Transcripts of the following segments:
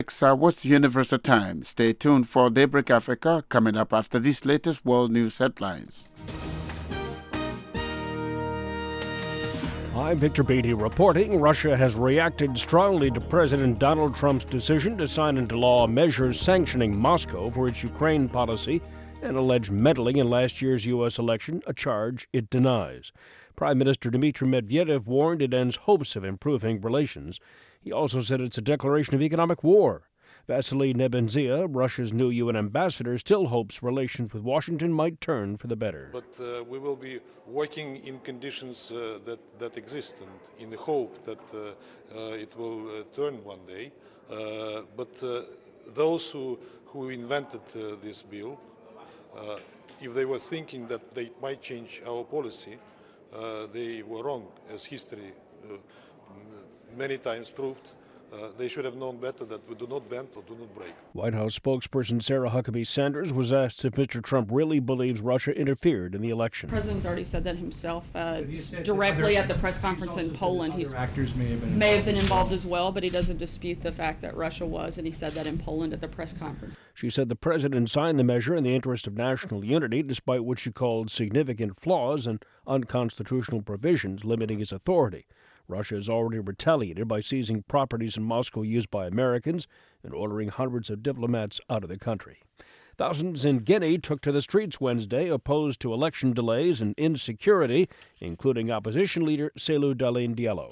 What's Universal Time? Stay tuned for Daybreak Africa coming up after these latest world news headlines. I'm Victor Beatty reporting. Russia has reacted strongly to President Donald Trump's decision to sign into law measures sanctioning Moscow for its Ukraine policy and alleged meddling in last year's U.S. election, a charge it denies. Prime Minister Dmitry Medvedev warned it ends hopes of improving relations. He also said it's a declaration of economic war. Vasily Nebenzia, Russia's new UN ambassador, still hopes relations with Washington might turn for the better. But we will be working in conditions that exist and in the hope that it will turn one day. But those who invented this bill, if they were thinking that they might change our policy, they were wrong, as history many times proved. They should have known better that we do not bend or do not break. White House spokesperson Sarah Huckabee Sanders was asked if Mr. Trump really believes Russia interfered in the election. The president's already said that himself directly at the press conference in Poland. Other actors may have been involved as well, but he doesn't dispute the fact that Russia was, and he said that in Poland at the press conference. She said the president signed the measure in the interest of national unity, despite what she called significant flaws and unconstitutional provisions limiting his authority. Russia has already retaliated by seizing properties in Moscow used by Americans and ordering hundreds of diplomats out of the country. Thousands in Guinea took to the streets Wednesday, opposed to election delays and insecurity, including opposition leader Cellou Dalein Diallo.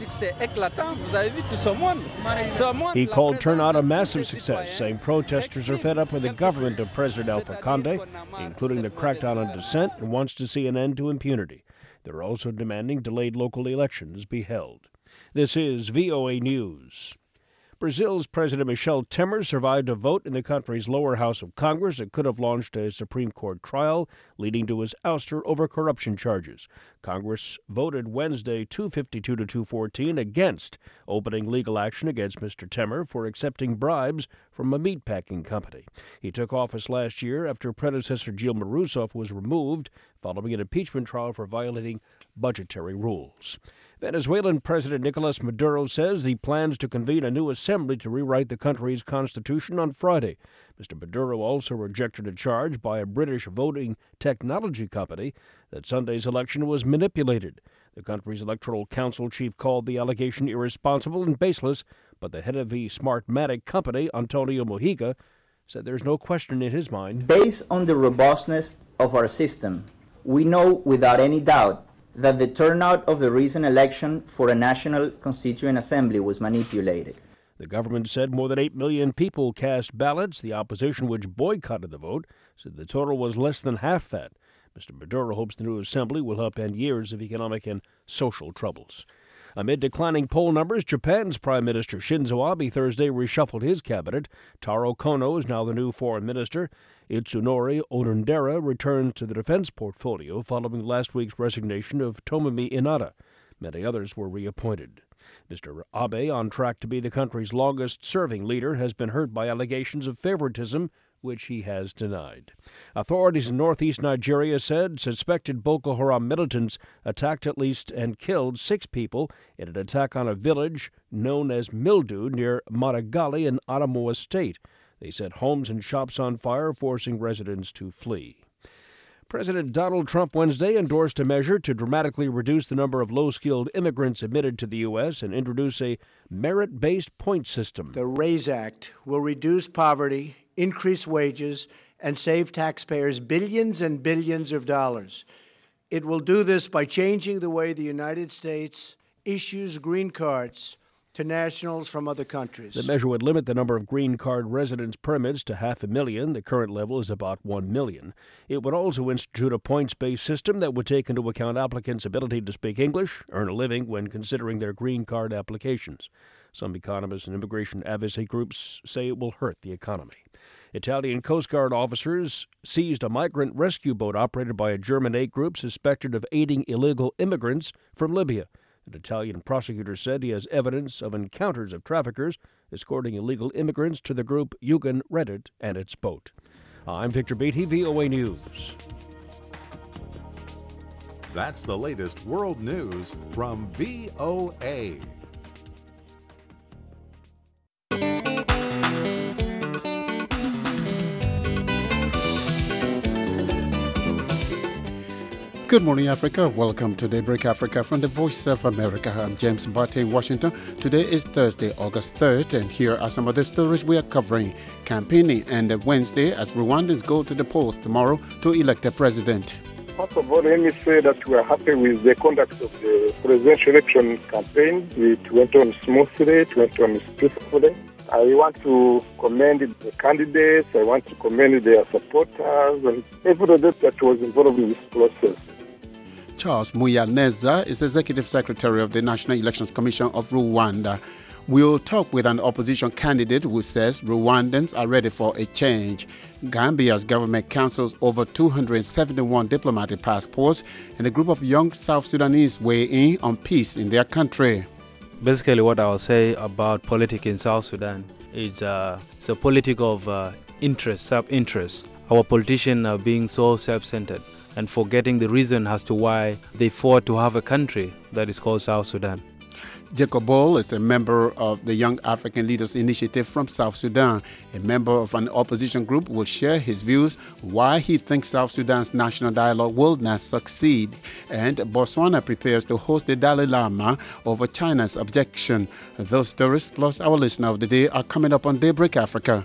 He called turnout a massive success, saying protesters are fed up with the government of President Alpha Conde, including the crackdown on dissent, and wants to see an end to impunity. They're also demanding delayed local elections be held. This is VOA News. Brazil's President Michel Temer survived a vote in the country's lower house of Congress that could have launched a Supreme Court trial, leading to his ouster over corruption charges. Congress voted Wednesday 252 to 214 against opening legal action against Mr. Temer for accepting bribes from a meatpacking company. He took office last year after predecessor Dilma Rousseff was removed following an impeachment trial for violating budgetary rules. Venezuelan President Nicolas Maduro says he plans to convene a new assembly to rewrite the country's constitution on Friday. Mr. Maduro also rejected a charge by a British voting technology company that Sunday's election was manipulated. The country's electoral council chief called the allegation irresponsible and baseless, but the head of the Smartmatic company, Antonio Mojica, said there's no question in his mind. Based on the robustness of our system, we know without any doubt that the turnout of the recent election for a National Constituent Assembly was manipulated. The government said more than 8 million people cast ballots. The opposition, which boycotted the vote, said the total was less than half that. Mr. Maduro hopes the new assembly will help end years of economic and social troubles. Amid declining poll numbers, Japan's Prime Minister Shinzo Abe Thursday reshuffled his cabinet. Taro Kono is now the new foreign minister. Itsunori Onodera returns to the defense portfolio following last week's resignation of Tomomi Inada. Many others were reappointed. Mr. Abe, on track to be the country's longest-serving leader, has been hurt by allegations of favoritism, which he has denied. Authorities in northeast Nigeria said suspected Boko Haram militants attacked at least and killed 6 people in an attack on a village known as Mildu near Madagali in Adamawa State. They set homes and shops on fire, forcing residents to flee. President Donald Trump Wednesday endorsed a measure to dramatically reduce the number of low-skilled immigrants admitted to the U.S. and introduce a merit-based point system. The RAISE Act will reduce poverty, increase wages, and save taxpayers billions and billions of dollars. It will do this by changing the way the United States issues green cards to nationals from other countries. The measure would limit the number of green card residence permits to 500,000. The current level is about 1 million. It would also institute a points-based system that would take into account applicants' ability to speak English, earn a living when considering their green card applications. Some economists and immigration advocacy groups say it will hurt the economy. Italian Coast Guard officers seized a migrant rescue boat operated by a German aid group suspected of aiding illegal immigrants from Libya. An Italian prosecutor said he has evidence of encounters of traffickers escorting illegal immigrants to the group Yugen Reddit and its boat. I'm Victor Beatty, VOA News. That's the latest world news from VOA. Good morning, Africa. Welcome to Daybreak Africa from the Voice of America. I'm James Mbate in Washington. Today is Thursday, August 3rd, and here are some of the stories we are covering. Campaigning ended Wednesday as Rwandans go to the polls tomorrow to elect a president. First of all, let me say that we are happy with the conduct of the presidential election campaign. It went on smoothly, it went on peacefully. I want to commend the candidates, I want to commend their supporters, and everybody that was involved in this process. Charles Munyaneza is Executive Secretary of the National Elections Commission of Rwanda. We'll talk with an opposition candidate who says Rwandans are ready for a change. Gambia's government cancels over 271 diplomatic passports, and a group of young South Sudanese weigh in on peace in their country. Basically, what I'll say about politics in South Sudan is it's a politic of interest, self-interest. Our politicians are being so self-centered and forgetting the reason as to why they fought to have a country that is called South Sudan. Jacob Ball is a member of the Young African Leaders Initiative from South Sudan. A member of an opposition group will share his views why he thinks South Sudan's national dialogue will not succeed. And Botswana prepares to host the Dalai Lama over China's objection. Those stories plus our listener of the day are coming up on Daybreak Africa.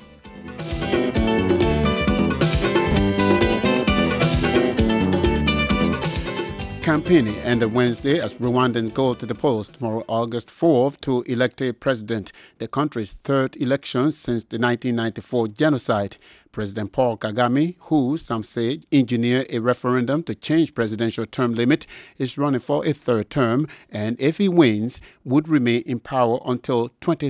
Campaigning ended Wednesday as Rwandans go to the polls tomorrow, August 4th, to elect a president, the country's third election since the 1994 genocide. President Paul Kagame, who some say engineered a referendum to change presidential term limit, is running for a third term, and if he wins, would remain in power until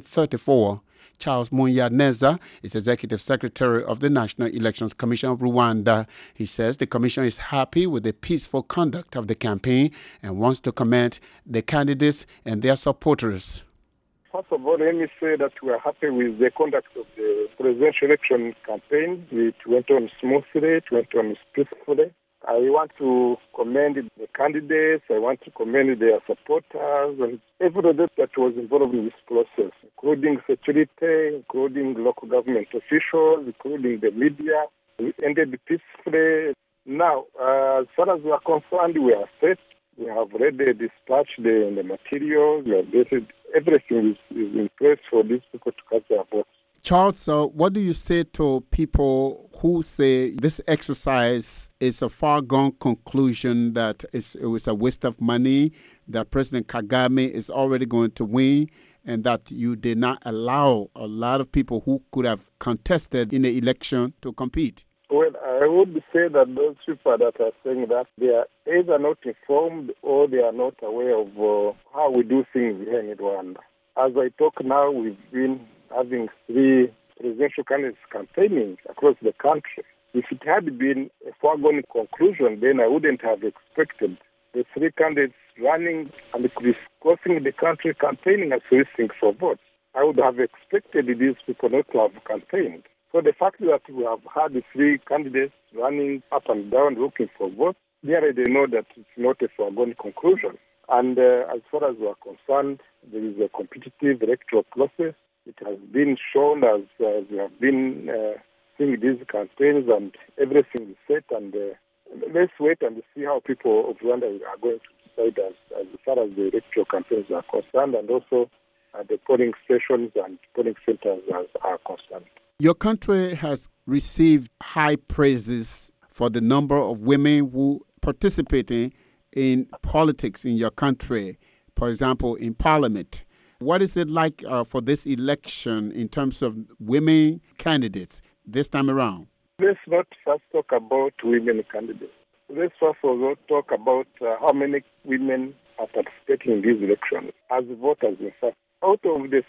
2034. Charles Munyaneza is Executive Secretary of the National Elections Commission of Rwanda. He says the commission is happy with the peaceful conduct of the campaign and wants to commend the candidates and their supporters. First of all, let me say that we are happy with the conduct of the presidential election campaign. It went on smoothly, it went on peacefully. I want to commend the candidates, I want to commend their supporters, and everybody that was involved in this process, including security, including local government officials, including the media. We ended peacefully. Now, as far as we are concerned, we are set. We have already dispatched the materials, we have dated, everything is in place for these people to cast their votes. Charles, what do you say to people who say this exercise is a far-gone conclusion, that it was a waste of money, that President Kagame is already going to win, and that you did not allow a lot of people who could have contested in the election to compete? Well, I would say that those people that are saying that, they are either not informed or they are not aware of how we do things here in Rwanda. As I talk now, we've been having 3 presidential candidates campaigning across the country. If it had been a foregone conclusion, then I wouldn't have expected the 3 candidates running and crossing the country campaigning and soliciting for votes. I would have expected these people not to have campaigned. So the fact that we have had the 3 candidates running up and down looking for votes, they already know that it's not a foregone conclusion. And as far as we are concerned, there is a competitive electoral process. It has been shown as we have been seeing these campaigns, and everything is set. And let's wait and see how people of Rwanda are going to decide as far as the electoral campaigns are concerned, and also the polling stations and polling centers are concerned. Your country has received high praises for the number of women who participating in politics in your country, for example, in parliament. What is it like for this election in terms of women candidates this time around? Let's not first talk about women candidates. Let's first of all talk about how many women are participating in these elections as voters. In fact, out of the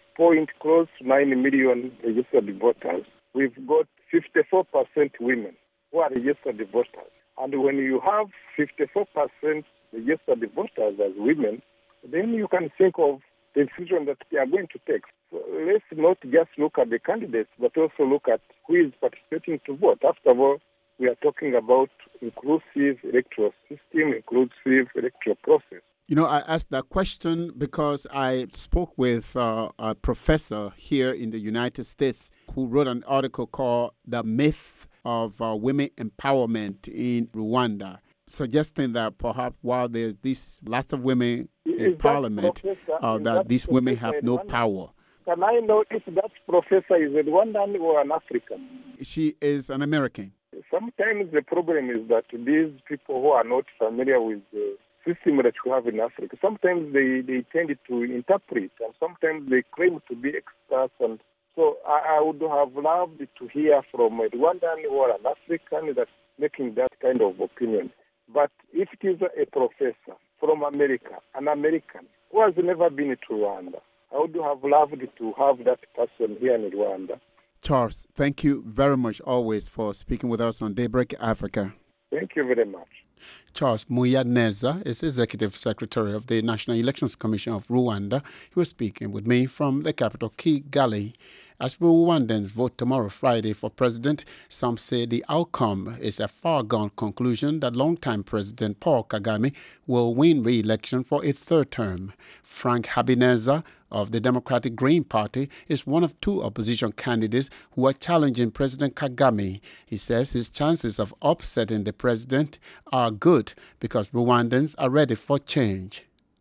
6.9 million registered voters, we've got 54% women who are registered voters. And when you have 54% registered voters as women, then you can think of the decision that they are going to take. So let's not just look at the candidates, but also look at who is participating to vote. After all, we are talking about inclusive electoral system, inclusive electoral process. You know, I asked that question because I spoke with a professor here in the United States who wrote an article called The Myth of Women Empowerment in Rwanda. suggesting that perhaps while there's lots of women in Parliament, that these women have no power. Can I know if that professor is a Rwandan or an African? She is an American. Sometimes the problem is that these people who are not familiar with the system that we have in Africa, sometimes they tend to interpret, and sometimes they claim to be experts. And so I would have loved to hear from a Rwandan or an African that's making that kind of opinion. But if it is a professor from America, an American who has never been to Rwanda, I would have loved to have that person here in Rwanda. Charles, thank you very much always for speaking with us on Daybreak Africa. Thank you very much. Charles Muyaneza is Executive Secretary of the National Elections Commission of Rwanda. He was speaking with me from the capital, Kigali. As Rwandans vote tomorrow, Friday, for president, some say the outcome is a far-gone conclusion that longtime President Paul Kagame will win re-election for a third term. Frank Habineza of the Democratic Green Party is one of two opposition candidates who are challenging President Kagame. He says his chances of upsetting the president are good because Rwandans are ready for change.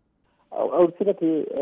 I would say that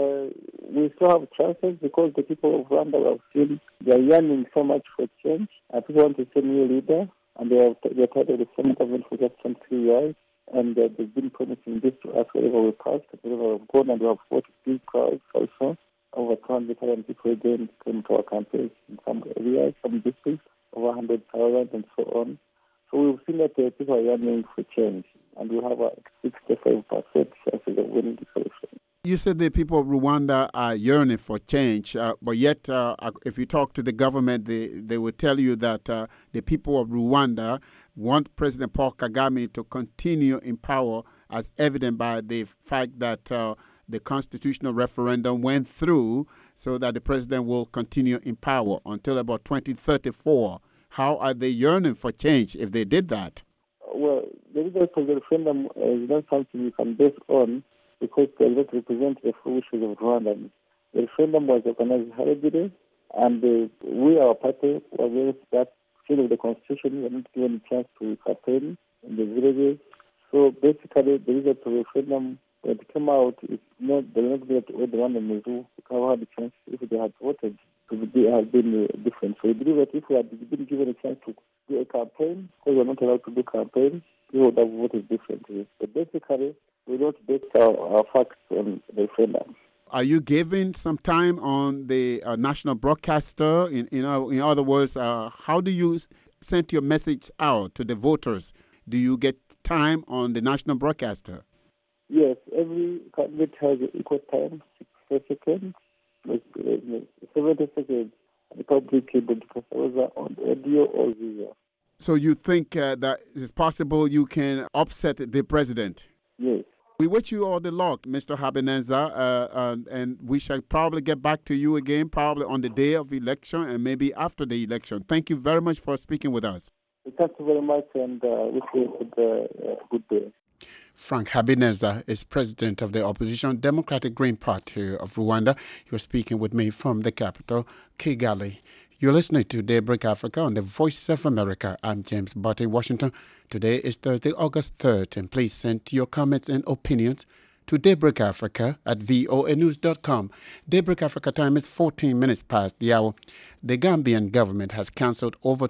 we still have chances because the people of Rwanda have seen they are yearning so much for change. People want to see a new leader, and they're tired of the same government for just 23 years. And they've been promising this to us wherever we pass, wherever we've gone, and we have fought big crowds also. Over 200,000 people again came to our campaigns in some areas, some districts, over 100,000 and so on. So we've seen that people are yearning for change, and we have a 65% chances of winning this election. You said the people of Rwanda are yearning for change, but yet if you talk to the government, they will tell you that the people of Rwanda want President Paul Kagame to continue in power, as evident by the fact that the constitutional referendum went through so that the president will continue in power until about 2034. How are they yearning for change if they did that? Well, the result of the referendum is not something you can base on, because they do not represent the full wishes of Rwanda. The referendum was organized hurriedly, and we, our party, were against that change of the constitution. We were not given a chance to campaign in the villages. So basically, the result of the referendum, when it came out, they were not going to order one and who had the chance, if they had voted, it would have been different. So we believe that if we had been given a chance to do a campaign, because we are not allowed to do campaigns, we would have voted differently. But basically, we don't base our facts on the referendum. Are you giving some time on the national broadcaster? In other words, how do you send your message out to the voters? Do you get time on the national broadcaster? Yes, every candidate has equal time, 6 seconds, 70 seconds. The public able to pass on audio or video. So you think that it's possible you can upset the president? Yes. We wish you all the luck, Mr. Habineza, and we shall probably get back to you again, probably on the day of election and maybe after the election. Thank you very much for speaking with us. Thank you very much, and wish you a good day. Frank Habineza is president of the opposition Democratic Green Party of Rwanda. He was speaking with me from the capital, Kigali. You're listening to Daybreak Africa on the Voice of America. I'm James Butte, Washington. Today is Thursday, August 3rd, and please send your comments and opinions to Daybreak Africa at voanews.com. Daybreak Africa time is 14 minutes past the hour. The Gambian government has cancelled over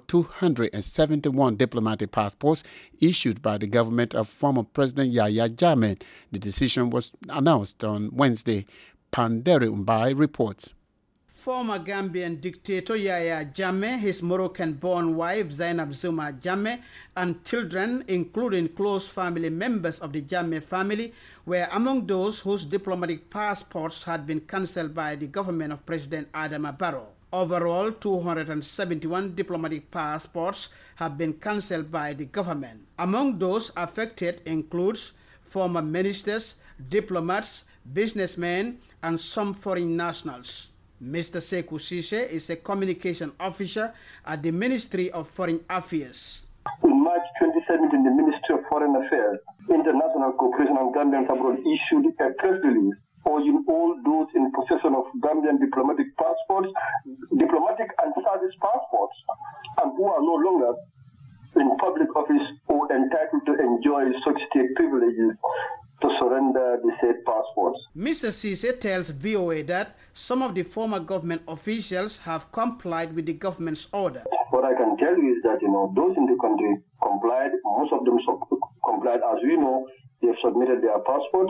271 diplomatic passports issued by the government of former President Yahya Jammeh. The decision was announced on Wednesday. Panderi Umbai reports. Former Gambian dictator Yahya Jammeh, his Moroccan-born wife Zainab Zuma Jammeh, and children, including close family members of the Jammeh family, were among those whose diplomatic passports had been cancelled by the government of President Adama Barrow. Overall, 271 diplomatic passports have been cancelled by the government. Among those affected includes former ministers, diplomats, businessmen, and some foreign nationals. Mr. Sekou Cisse is a communication officer at the Ministry of Foreign Affairs. In March 2017, the Ministry of Foreign Affairs, International Cooperation and Gambians Abroad issued a press release urging all those in possession of Gambian diplomatic passports, diplomatic and service passports, and who are no longer in public office or entitled to enjoy such state privileges to surrender the said passports. Mr. Cisse tells VOA that some of the former government officials have complied with the government's order. What I can tell you is that, those in the country complied, most of them complied. As we know, they've submitted their passports,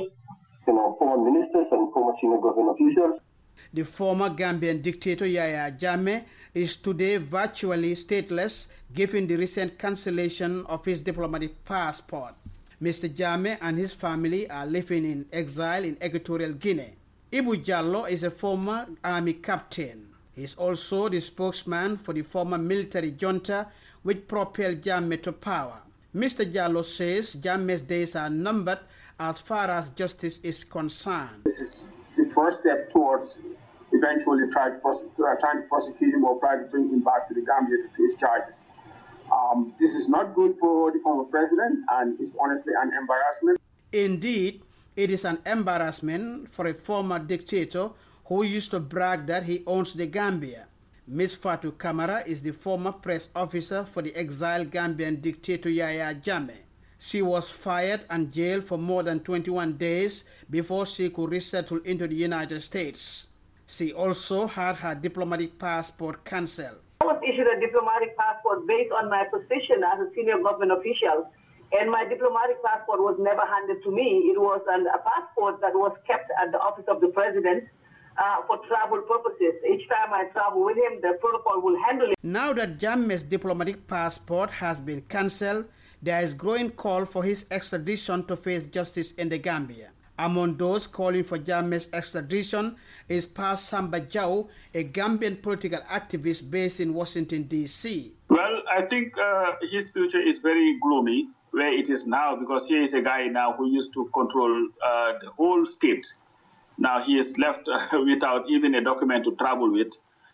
former ministers and former senior government officials. The former Gambian dictator Yahya Jammeh is today virtually stateless, given the recent cancellation of his diplomatic passport. Mr. Jammeh and his family are living in exile in Equatorial Guinea. Ibu Jallo is a former army captain. He is also the spokesman for the former military junta which propelled Jammeh to power. Mr. Jallo says Jammeh's days are numbered as far as justice is concerned. This is the first step towards eventually trying to prosecute him or trying to bring him back to the Gambia to face charges. This is not good for the former president, and it's honestly an embarrassment. Indeed, it is an embarrassment for a former dictator who used to brag that he owns the Gambia. Ms. Fatou Camara is the former press officer for the exiled Gambian dictator Yahya Jammeh. She was fired and jailed for more than 21 days before she could resettle into the United States. She also had her diplomatic passport cancelled. I was issued a diplomatic passport based on my position as a senior government official, and my diplomatic passport was never handed to me. It was a passport that was kept at the office of the president for travel purposes. Each time I travel with him, the protocol will handle it. Now that Jammeh's diplomatic passport has been cancelled, there is growing call for his extradition to face justice in the Gambia. Among those calling for Jammeh's extradition is Pa Samba Jaw, a Gambian political activist based in Washington, D.C. Well, I think his future is very gloomy where it is now, because he is a guy now who used to control the whole state. Now he is left without even a document to travel with.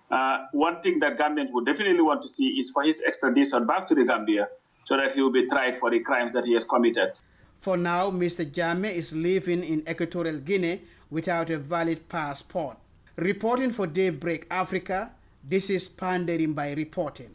One thing that Gambians would definitely want to see is for his extradition back to the Gambia so that he will be tried for the crimes that he has committed. For now, Mr. Jammeh is living in Equatorial Guinea without a valid passport. Reporting for Daybreak Africa, this is Panderimbai reporting.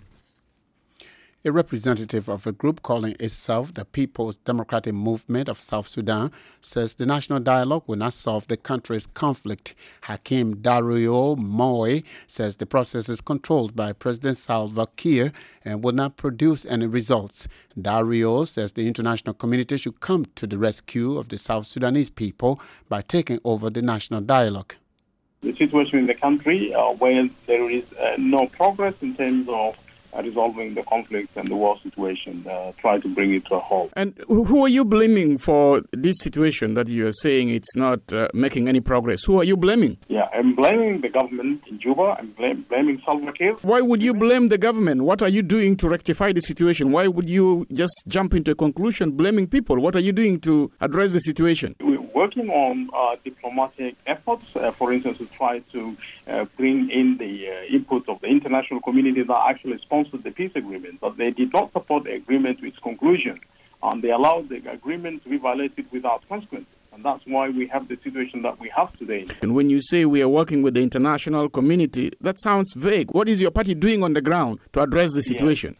A representative of a group calling itself the People's Democratic Movement of South Sudan says the national dialogue will not solve the country's conflict. Hakim Dario Moy says the process is controlled by President Salva Kiir and will not produce any results. Dario says the international community should come to the rescue of the South Sudanese people by taking over the national dialogue. The situation in the country where there is no progress in terms of resolving the conflict and the war situation, try to bring it to a halt. And who are you blaming for this situation that you are saying it's not making any progress? Who are you blaming? Yeah, I'm blaming the government in Juba. I'm blaming Salva Kiir. Why would you blame the government? What are you doing to rectify the situation? Why would you just jump into a conclusion blaming people? What are you doing to address the situation? We're working on diplomatic efforts, for instance, to try to bring in the input of the international community that actually sponsored the peace agreement, but they did not support the agreement to its conclusion, and they allowed the agreement to be violated without consequences. And that's why we have the situation that we have today. And when you say we are working with the international community, that sounds vague. What is your party doing on the ground to address the situation?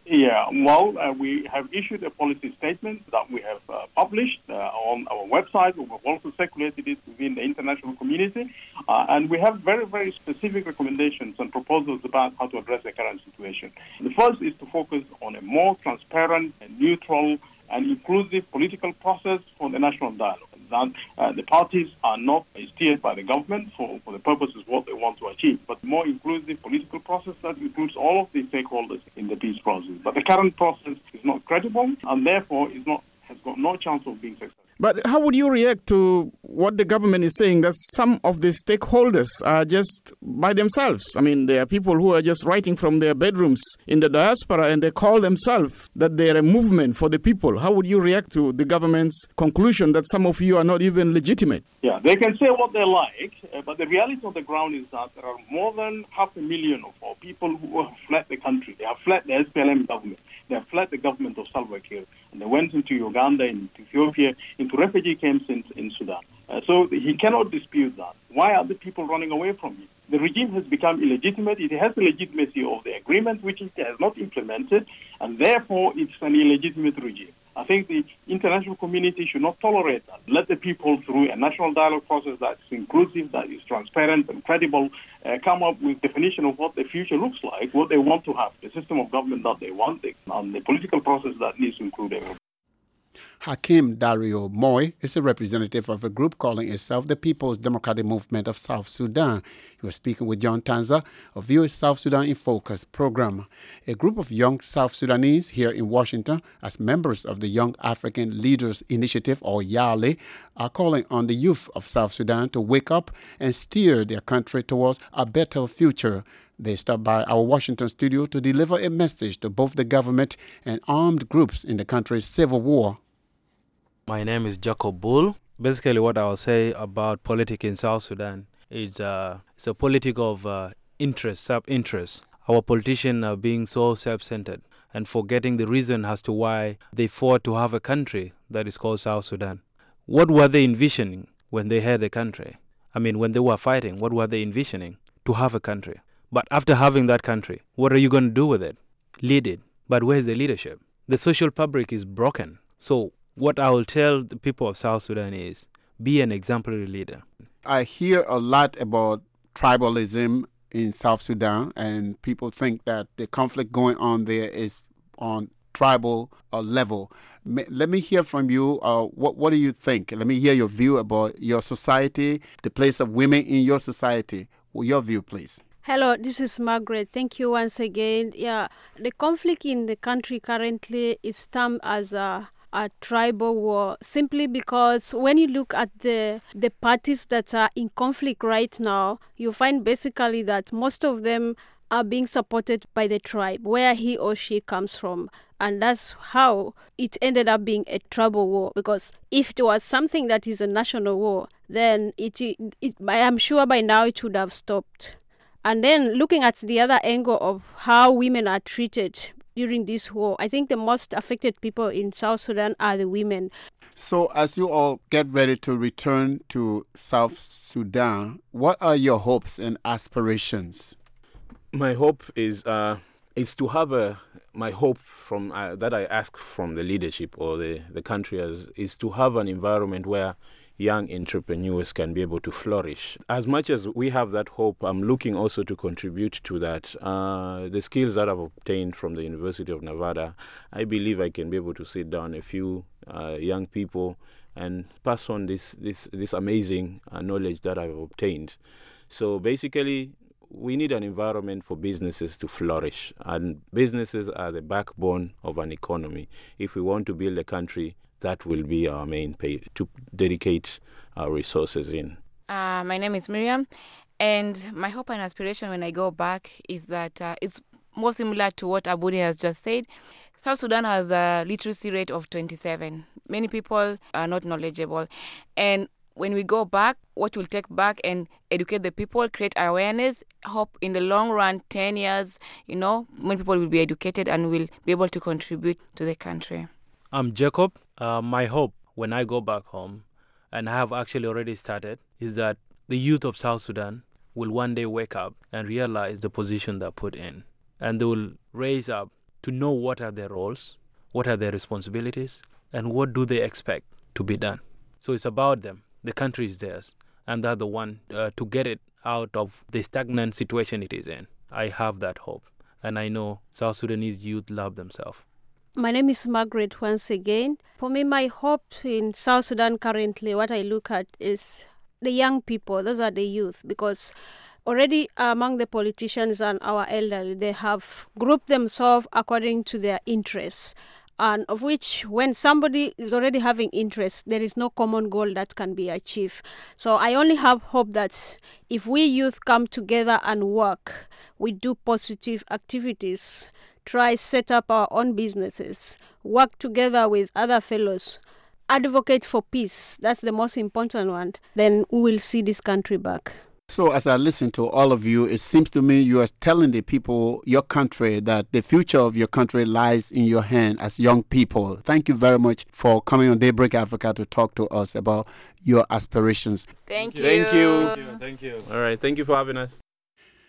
We have issued a policy statement that we have published on our website. We've also circulated it within the international community. And we have very, very specific recommendations and proposals about how to address the current situation. The first is to focus on a more transparent and neutral and inclusive political process for the national dialogue. That the parties are not steered by the government for the purposes of what they want to achieve, but more inclusive political process that includes all of the stakeholders in the peace process. But the current process is not credible and therefore has got no chance of being successful. But how would you react to what the government is saying, that some of the stakeholders are just by themselves? I mean, there are people who are just writing from their bedrooms in the diaspora and they call themselves that they are a movement for the people. How would you react to the government's conclusion that some of you are not even legitimate? Yeah, they can say what they like, but the reality on the ground is that there are more than 500,000 of our people who have fled the country. They have fled the SPLM government. They have fled the government of Salva Kiir, and they went into Uganda, into Ethiopia, into refugee camps in Sudan. So he cannot dispute that. Why are the people running away from him? the regime has become illegitimate. It has the legitimacy of the agreement, which it has not implemented, and therefore it's an illegitimate regime. I think the international community should not tolerate that. Let the people, through a national dialogue process that is inclusive, that is transparent and credible, come up with definition of what the future looks like, what they want to have, the system of government that they want, and the political process that needs to include everyone. Hakim Dario Moy is a representative of a group calling itself the People's Democratic Movement of South Sudan. He was speaking with John Tanza of VOA South Sudan in Focus program. A group of young South Sudanese here in Washington, as members of the Young African Leaders Initiative, or YALE, are calling on the youth of South Sudan to wake up and steer their country towards a better future. They stopped by our Washington studio to deliver a message to both the government and armed groups in the country's civil war. My name is Jacob Bull. Basically, what I'll say about politics in South Sudan is it's a politic of interest, self-interest. Our politicians are being so self-centered and forgetting the reason as to why they fought to have a country that is called South Sudan. What were they envisioning when they had a country? I mean, when they were fighting, what were they envisioning? To have a country. But after having that country, what are you going to do with it? Lead it. But where's the leadership? The social fabric is broken. So what I will tell the people of South Sudan is, be an exemplary leader. I hear a lot about tribalism in South Sudan, and people think that the conflict going on there is on tribal level. Let me hear from you. What do you think? Let me hear your view about your society, the place of women in your society. Your view, please. Hello, this is Margaret. Thank you once again. Yeah, the conflict in the country currently is termed as a tribal war, simply because when you look at the parties that are in conflict right now, you find basically that most of them are being supported by the tribe where he or she comes from. And that's how it ended up being a tribal war, because if it was something that is a national war, then I am sure by now it would have stopped. And then looking at the other angle of how women are treated during this war, I think the most affected people in South Sudan are the women. So as you all get ready to return to South Sudan, what are your hopes and aspirations? My hope is to have my hope from that I ask from the leadership or the country is to have an environment where young entrepreneurs can be able to flourish. As much as we have that hope, I'm looking also to contribute to that. The skills that I've obtained from the University of Nevada, I believe I can be able to sit down a few young people and pass on this amazing knowledge that I've obtained. So basically, we need an environment for businesses to flourish, and businesses are the backbone of an economy. If we want to build a country, that will be our main pay to dedicate our resources in. My name is Miriam, and my hope and aspiration when I go back is that it's more similar to what Abudi has just said. South Sudan has a literacy rate of 27. Many people are not knowledgeable, and when we go back, what we'll take back and educate the people, create awareness, hope in the long run, 10 years, when people will be educated and will be able to contribute to the country. I'm Jacob. My hope when I go back home, and I have actually already started, is that the youth of South Sudan will one day wake up and realize the position they're put in. And they will raise up to know what are their roles, what are their responsibilities, and what do they expect to be done. So it's about them. The country is theirs, and they're the one to get it out of the stagnant situation it is in. I have that hope, and I know South Sudanese youth love themselves. My name is Margaret once again. For me, my hope in South Sudan currently, what I look at is the young people. Those are the youth, because already among the politicians and our elderly, they have grouped themselves according to their interests. And of which, when somebody is already having interest, there is no common goal that can be achieved. So I only have hope that if we youth come together and work, we do positive activities, try set up our own businesses, work together with other fellows, advocate for peace, that's the most important one, then we will see this country back. So as I listen to all of you, it seems to me you are telling the people, your country, that the future of your country lies in your hand as young people. Thank you very much for coming on Daybreak Africa to talk to us about your aspirations. Thank you. Thank you. Thank you. All right. Thank you for having us.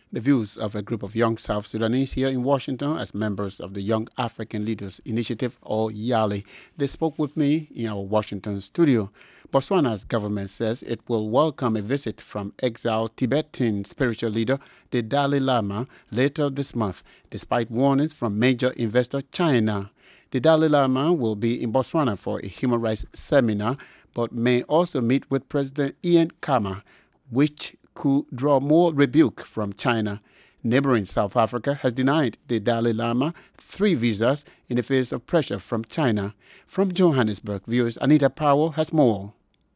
the views of a group of young South Sudanese here in Washington as members of the Young African Leaders Initiative, or YALI. They spoke with me in our Washington studio. Botswana's government says it will welcome a visit from exiled Tibetan spiritual leader, the Dalai Lama, later this month, despite warnings from major investor China. The Dalai Lama will be in Botswana for a human rights seminar, but may also meet with President Ian Khama, which could draw more rebuke from China. Neighboring South Africa has denied the Dalai Lama 3 visas in the face of pressure from China. From Johannesburg, viewers Anita Powell has more.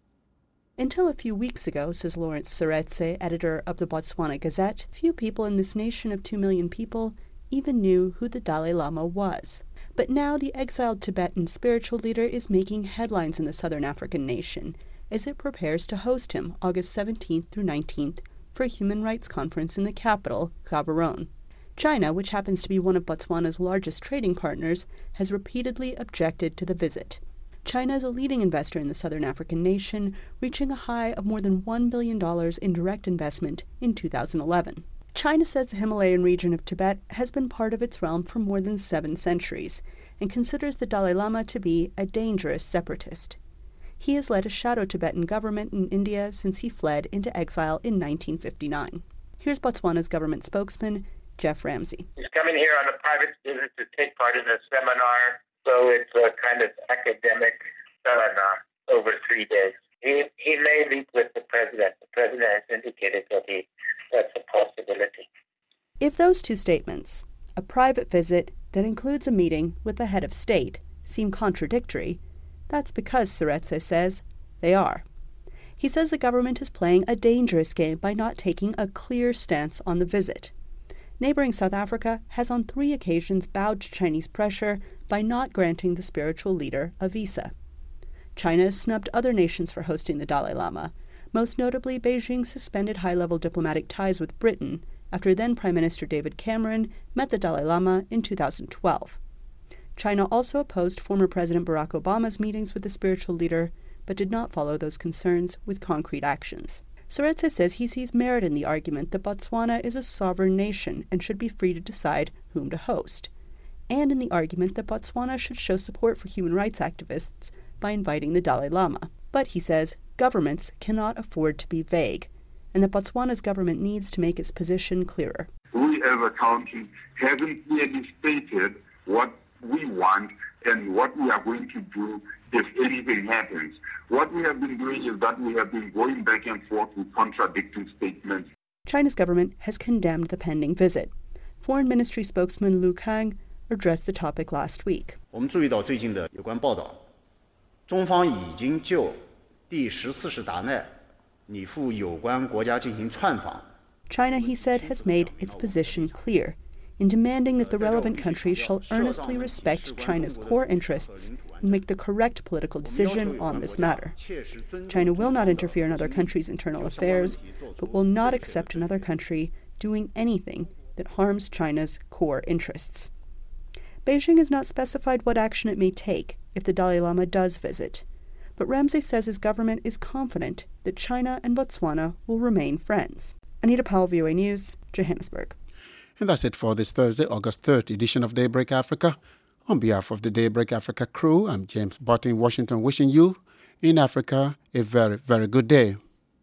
Until a few weeks ago, says Lawrence Seretse, editor of the Botswana Gazette, few people in this nation of 2 million people even knew who the Dalai Lama was. But now the exiled Tibetan spiritual leader is making headlines in the southern African nation as it prepares to host him August 17th through 19th for a human rights conference in the capital, Gaborone. China, which happens to be one of Botswana's largest trading partners, has repeatedly objected to the visit. China is a leading investor in the southern African nation, reaching a high of more than $1 billion in direct investment in 2011. China says the Himalayan region of Tibet has been part of its realm for more than 7 centuries and considers the Dalai Lama to be a dangerous separatist. He has led a shadow Tibetan government in India since he fled into exile in 1959. Here's Botswana's government spokesman, Jeff Ramsey. He's coming here on a private visit to take part in a seminar, so it's a kind of academic seminar over 3 days. He may meet with the president. The president has indicated that that's a possibility. If those 2 statements, a private visit that includes a meeting with the head of state, seem contradictory, that's because, Seretse says, they are. He says the government is playing a dangerous game by not taking a clear stance on the visit. Neighboring South Africa has on 3 occasions bowed to Chinese pressure by not granting the spiritual leader a visa. China has snubbed other nations for hosting the Dalai Lama. Most notably, Beijing suspended high-level diplomatic ties with Britain after then Prime Minister David Cameron met the Dalai Lama in 2012. China also opposed former President Barack Obama's meetings with the spiritual leader, but did not follow those concerns with concrete actions. Seretse says he sees merit in the argument that Botswana is a sovereign nation and should be free to decide whom to host, and in the argument that Botswana should show support for human rights activists by inviting the Dalai Lama. But, he says, governments cannot afford to be vague, and that Botswana's government needs to make its position clearer. We as a country haven't clearly stated what we want and what we are going to do if anything happens. What we have been doing is that we have been going back and forth with contradicting statements. China's government has condemned the pending visit. Foreign Ministry spokesman Lu Kang addressed the topic last week. 我们注意到最近的有关报道，中方已经就第14次大难拟赴有关国家进行串访。 China, he said, has made its position clear in demanding that the relevant countries shall earnestly respect China's core interests and make the correct political decision on this matter. China will not interfere in other countries' internal affairs, but will not accept another country doing anything that harms China's core interests. Beijing has not specified what action it may take if the Dalai Lama does visit, but Ramsey says his government is confident that China and Botswana will remain friends. Anita Powell, VOA News, Johannesburg. And that's it for this Thursday, August 3rd edition of Daybreak Africa. On behalf of the Daybreak Africa crew, I'm James Butt in Washington, wishing you in Africa a very, very good day.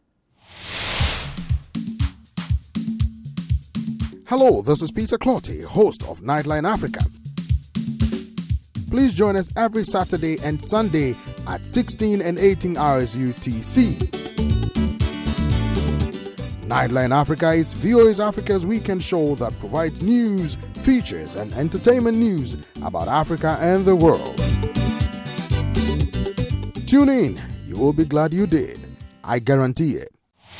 Hello, this is Peter Clotty, host of Nightline Africa. Please join us every Saturday and Sunday at 16 and 18 hours UTC. Nightline Africa is VOA Africa's weekend show that provides news, features, and entertainment news about Africa and the world. Tune in. You will be glad you did. I guarantee it.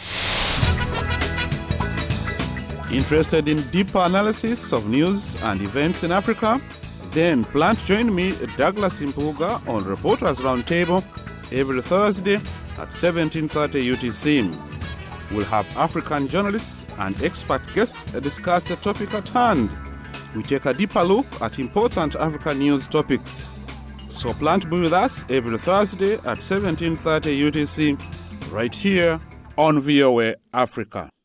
Interested in deeper analysis of news and events in Africa? Then plan to join me, Douglas Impuga, on Reporters Roundtable every Thursday at 17:30 UTC. We'll have African journalists and expert guests discuss the topic at hand. We take a deeper look at important African news topics. So plan to be with us every Thursday at 17:30 UTC, right here on VOA Africa.